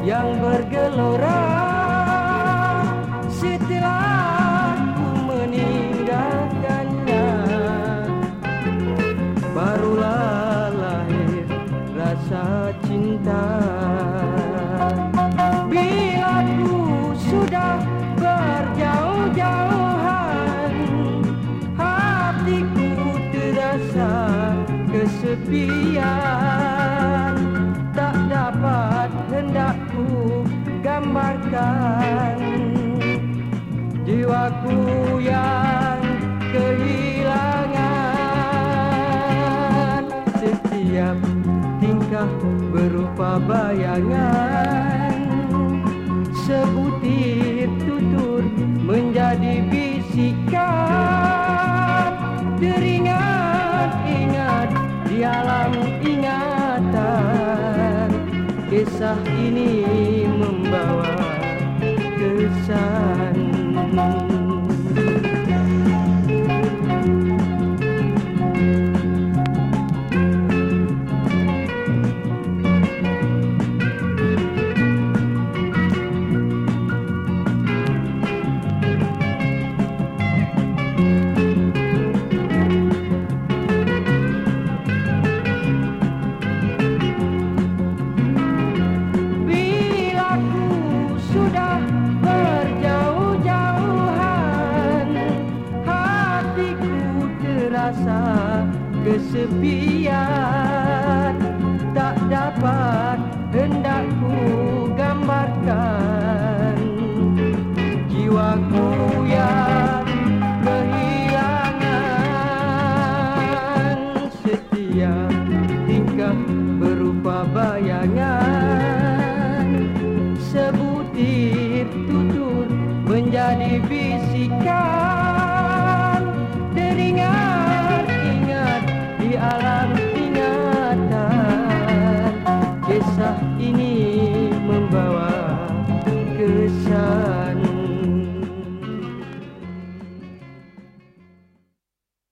yang bergelora setelah ku meninggalkannya. Barulah lahir rasa cinta. Bila ku sudah berjauh-jauhan, hatiku terasa kesepian. Tak dapat hendak ku gambarkan jiwaku yang kehilangan. Setiap tingkah berupa bayangan, sebutir tutur menjadi bisikan. Teringat-ingat di alam ingatan, kisah ini membawa kesan. Rasa kesepian, tak dapat hendak ku gambarkan jiwaku yang kehilangan. Setiap tingkah berupa bayangan, sebutir tutur menjadi bisikan. Teringat-ingat di alam ingatan, kisah ini